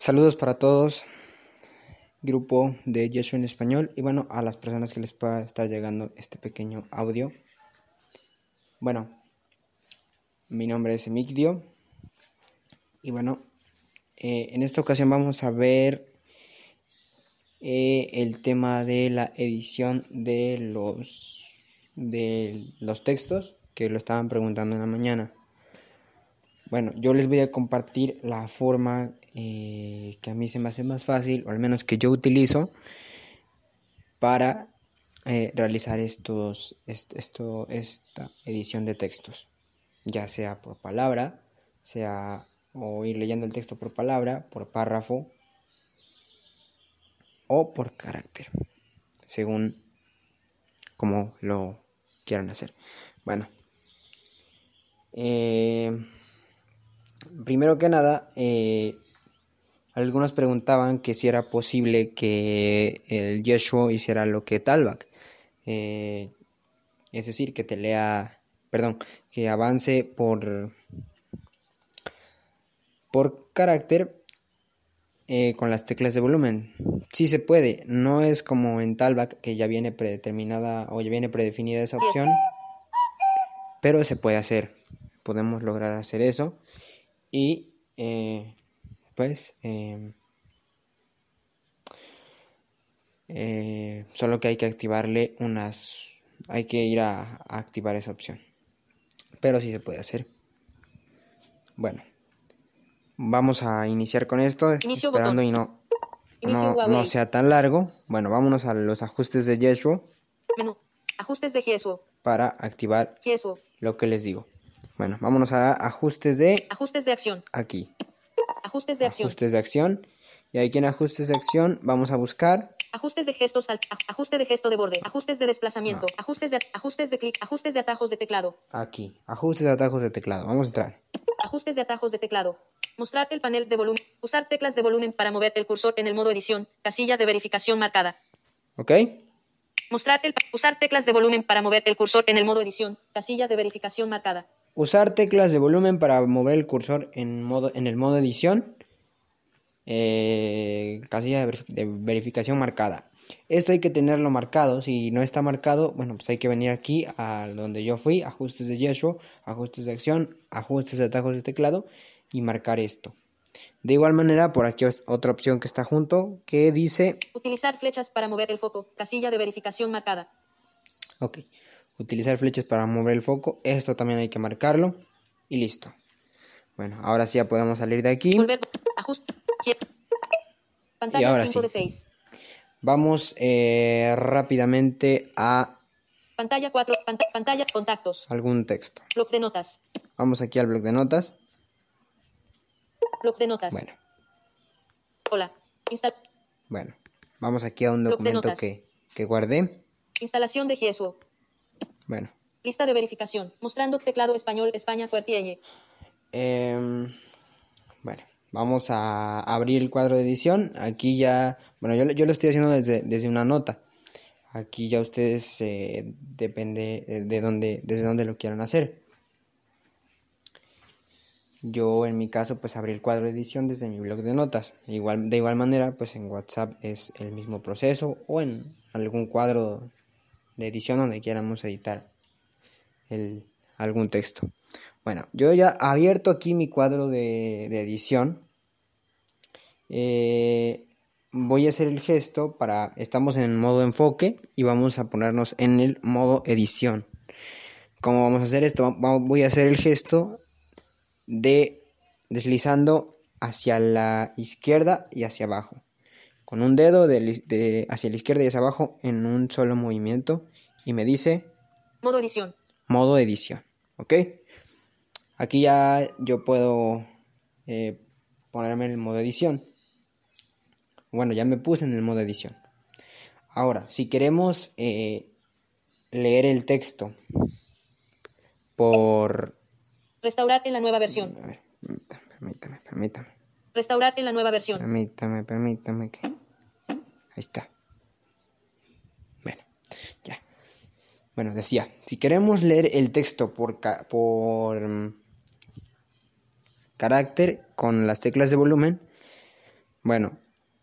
Saludos para todos, grupo de Yeshua en español y bueno, a las personas que les pueda estar llegando este pequeño audio. Bueno, mi nombre es Emigdio y bueno, en esta ocasión vamos a ver el tema de la edición de los textos que lo estaban preguntando en la mañana. Bueno, yo les voy a compartir la forma que a mí se me hace más fácil, o al menos que yo utilizo para realizar esta edición de textos, ya sea por palabra, o ir leyendo el texto por palabra, por párrafo o por carácter, según como lo quieran hacer. Bueno, primero que nada, algunos preguntaban que si era posible que el Yeshua hiciera lo que Talbak, es decir, que que avance por carácter con las teclas de volumen. Sí se puede, no es como en Talbak que ya viene predeterminada o ya viene predefinida esa opción, pero se puede hacer, podemos lograr hacer eso y solo que hay que activarle hay que ir a activar esa opción, pero sí se puede hacer. Bueno, vamos a iniciar con esto, esperando y no sea tan largo. Bueno, vámonos a los ajustes de Yeshua. Menú, ajustes de Yeshua. Para activar lo que les digo. Bueno, vámonos a ajustes de acción. Aquí. Ajustes de acción. Ajustes de acción. Y aquí en ajustes de acción vamos a buscar ajustes de gestos, ajuste de gesto de borde, ajustes de desplazamiento, ajustes de clic, ajustes de atajos de teclado. Aquí, ajustes de atajos de teclado. Vamos a entrar. Ajustes de atajos de teclado. Mostrar el panel de volumen. Usar teclas de volumen para mover el cursor en el modo edición. Casilla de verificación marcada. ¿Ok? Usar teclas de volumen para mover el cursor en el modo edición. Casilla de verificación marcada. Usar teclas de volumen para mover el cursor en el modo edición. Casilla de verificación marcada. Esto hay que tenerlo marcado. Si no está marcado, bueno, pues hay que venir aquí a donde yo fui, ajustes de Yeshua, ajustes de acción, ajustes de atajos de teclado y marcar esto. De igual manera, por aquí otra opción que está junto que dice utilizar flechas para mover el foco, casilla de verificación marcada. Ok, utilizar flechas para mover el foco, esto también hay que marcarlo y listo. Bueno, ahora sí ya podemos salir de aquí. Volver, ajuste, pantalla y ahora 5 sí. de 6. Vamos rápidamente a pantalla 4, pantalla, contactos. Algún texto. Bloc de notas. Vamos aquí al bloc de notas. Bloc de notas. Bueno. Hola. Bueno, vamos aquí a un documento que guardé. Instalación de Yeshua. Bueno. Lista de verificación. Mostrando teclado español España QWERTY. Bueno, vamos a abrir el cuadro de edición. Aquí ya, bueno, yo lo estoy haciendo desde una nota. Aquí ya ustedes depende desde dónde lo quieran hacer. Yo en mi caso pues abrí el cuadro de edición desde mi blog de notas. De igual manera pues en WhatsApp es el mismo proceso o en algún cuadro de edición donde quieramos editar algún texto. Bueno, yo ya he abierto aquí mi cuadro de edición. Voy a hacer el gesto estamos en el modo enfoque y vamos a ponernos en el modo edición. ¿Cómo vamos a hacer esto? Voy a hacer el gesto de deslizando hacia la izquierda y hacia abajo, con un dedo hacia la izquierda y hacia abajo en un solo movimiento, y me dice modo edición. Modo edición, ¿ok? Aquí ya yo puedo ponerme en el modo edición. Bueno, ya me puse en el modo edición. Ahora, si queremos leer el texto por... Restaurar en la nueva versión. A ver, permítame. Restaurar en la nueva versión. Permítame que... Ahí está. Bueno, ya. Bueno, decía, si queremos leer el texto por carácter con las teclas de volumen, Bueno,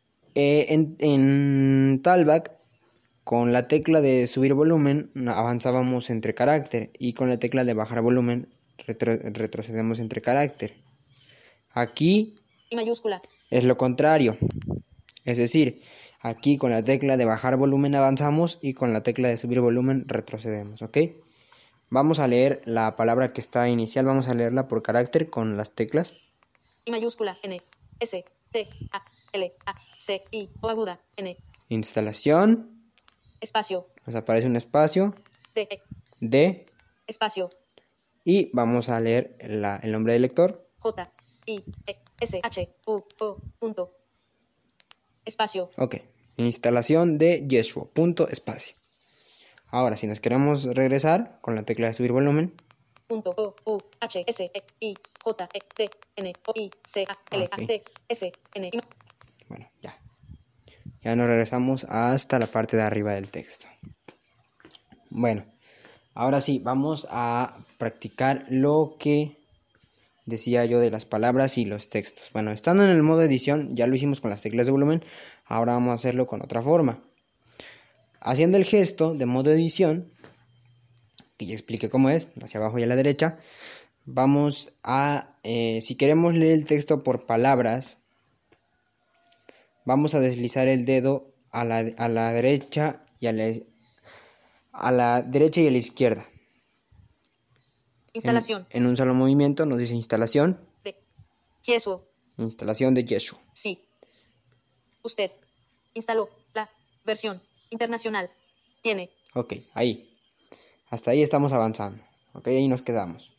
en Talkback, con la tecla de subir volumen avanzábamos entre carácter y con la tecla de bajar volumen retrocedemos entre carácter. Aquí I mayúscula. es lo contrario, es decir, aquí con la tecla de bajar volumen avanzamos y con la tecla de subir volumen retrocedemos, ¿ok? Vamos a leer la palabra que está inicial, vamos a leerla por carácter con las teclas. I mayúscula, N, S, T, A, L, A, C, I, O aguda, N. Instalación, Espacio, nos aparece un espacio, D, E, D, espacio, y vamos a leer el nombre del lector. J, I, E, S, H, U, O, punto. Espacio, Ok, instalación de Yeshua, punto, espacio. Ahora, si nos queremos regresar con la tecla de subir volumen, punto, O, U, H, S, E, I, J, E, T, N, O, I, C, A, L, A, Ok. T, S, N, I. bueno, ya. Ya nos regresamos hasta la parte de arriba del texto. Bueno, ahora sí, vamos a practicar lo que decía yo de las palabras y los textos. Bueno, estando en el modo edición, ya lo hicimos con las teclas de volumen, ahora vamos a hacerlo con otra forma. Haciendo el gesto de modo edición, que ya expliqué cómo es, hacia abajo y a la derecha, vamos a, si queremos leer el texto por palabras, vamos a deslizar el dedo a la derecha y a la derecha y a la izquierda. Instalación, En un solo movimiento nos dice instalación, de Jesús, instalación de Yeshua. sí. Usted instaló la versión internacional. Tiene Ok, ahí. Hasta ahí estamos avanzando. Ok, ahí nos quedamos.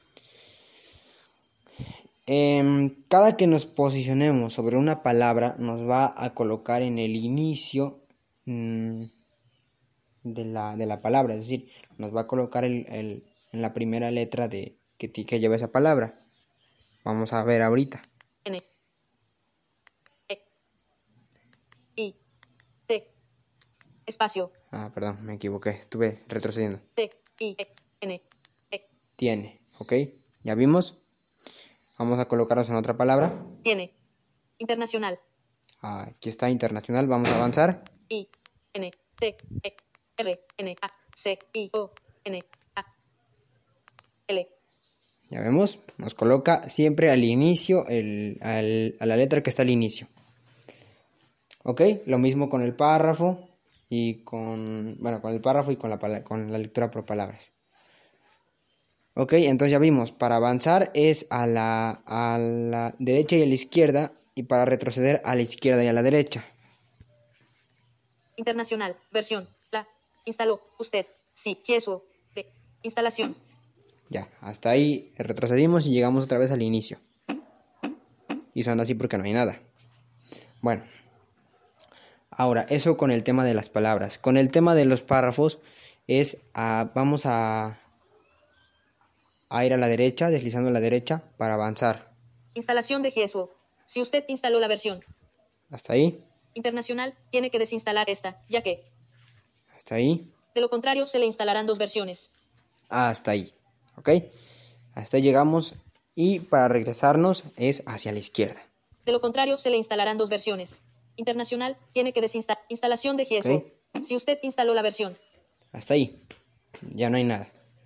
Cada que nos posicionemos sobre una palabra nos va a colocar en el inicio de la palabra. Es decir, nos va a colocar en la primera letra que lleva esa palabra. Vamos a ver ahorita. N, E, I, T, espacio, Perdón, me equivoqué. Estuve retrocediendo. T, I, E, N, E, Tiene, ok. ¿Ya vimos? Vamos a colocarnos en otra palabra. tiene internacional. Aquí está internacional. Vamos a avanzar. I, N, T, E, R, N, A, C, I, O, N, A, L. Ya vemos, nos coloca siempre al inicio, a la letra que está al inicio. Ok, lo mismo con el párrafo y con el párrafo y con la lectura por palabras. Ok, entonces ya vimos, para avanzar es a la derecha y a la izquierda, y para retroceder a la izquierda y a la derecha. Internacional, versión, la, instaló, usted, sí, Jesús, de, instalación. Ya, hasta ahí retrocedimos y llegamos otra vez al inicio. Y suena así porque no hay nada. Bueno, ahora, eso con el tema de las palabras. Con el tema de los párrafos vamos a ir a la derecha, deslizando a la derecha para avanzar. Instalación de Jesús. Si usted instaló la versión Hasta ahí, internacional, tiene que desinstalar esta, ya que, hasta ahí, de lo contrario, se le instalarán dos versiones. hasta ahí. ¿Ok? Hasta ahí llegamos y para regresarnos es hacia la izquierda. De lo contrario, se le instalarán dos versiones. Internacional, tiene que desinstalar. Instalación de Jesús. Ok. Si usted instaló la versión Hasta ahí. Ya no hay nada.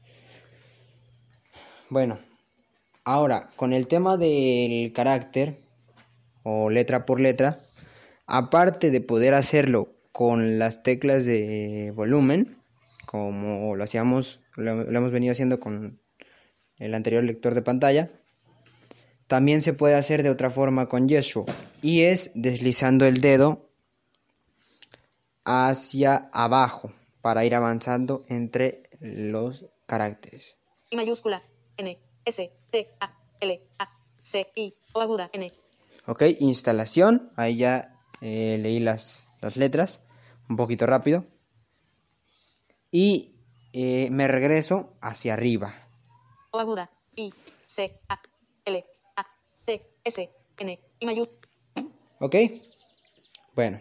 Bueno, ahora con el tema del carácter o letra por letra, aparte de poder hacerlo con las teclas de volumen, como lo hemos venido haciendo con el anterior lector de pantalla, también se puede hacer de otra forma con Yeshua, y es deslizando el dedo hacia abajo para ir avanzando entre los caracteres. I mayúscula, N, S, T, A, L, A, C, I, O aguda, N. Ok, instalación, ahí ya leí las letras un poquito rápido. Y me regreso hacia arriba. O aguda, I, C, A, L, A, T, S, N, I mayúscula. Ok, bueno.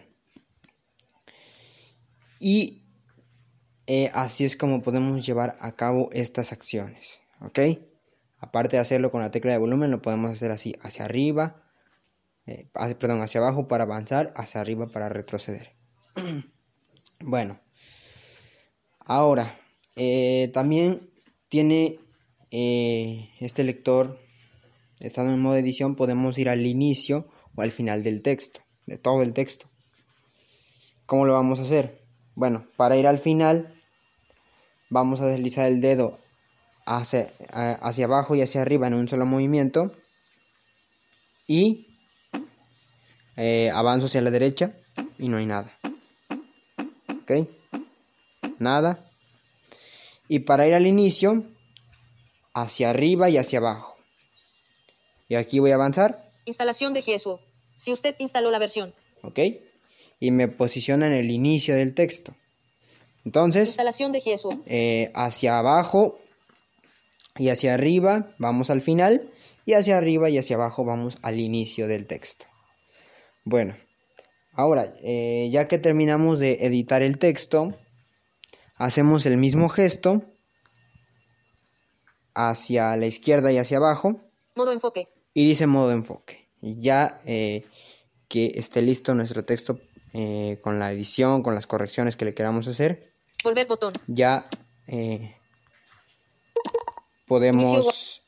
Y así es como podemos llevar a cabo estas acciones. Ok, aparte de hacerlo con la tecla de volumen, lo podemos hacer así, hacia arriba, hacia abajo para avanzar, hacia arriba para retroceder. Bueno, ahora también tiene este lector, estando en modo edición, podemos ir al inicio o al final del texto, de todo el texto. ¿Cómo lo vamos a hacer? Bueno, para ir al final vamos a deslizar el dedo hacia abajo y hacia arriba en un solo movimiento y avanzo hacia la derecha y no hay nada. ¿Ok? Nada. Y para ir al inicio, hacia arriba y hacia abajo. Y aquí voy a avanzar. Instalación de Jesús. Si usted instaló la versión. ¿Ok? Y me posiciona en el inicio del texto. Entonces, Instalación de Jesús. Hacia abajo y hacia arriba vamos al final. Y hacia arriba y hacia abajo vamos al inicio del texto. Bueno, ahora, ya que terminamos de editar el texto, hacemos el mismo gesto hacia la izquierda y hacia abajo. Modo enfoque. Y dice modo enfoque. Y ya que esté listo nuestro texto con la edición, con las correcciones que le queramos hacer, Volver botón. ya podemos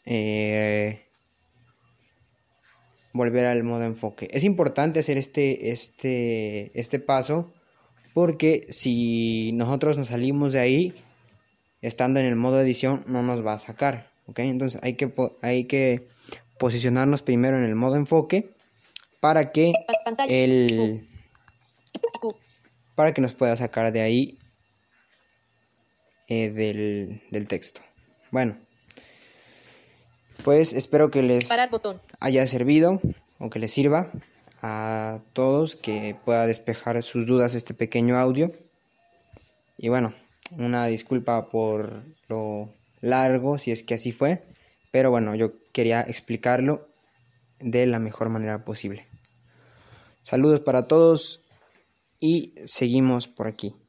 volver al modo enfoque. Es importante hacer este paso porque si nosotros nos salimos de ahí, estando en el modo edición, no nos va a sacar. ¿Ok? Entonces hay que posicionarnos primero en el modo enfoque para que para que nos pueda sacar de ahí del texto. Bueno, pues espero que les haya servido o que les sirva a todos, que pueda despejar sus dudas este pequeño audio. Y bueno, una disculpa por lo largo, si es que así fue, pero bueno, yo quería explicarlo de la mejor manera posible. Saludos para todos y seguimos por aquí.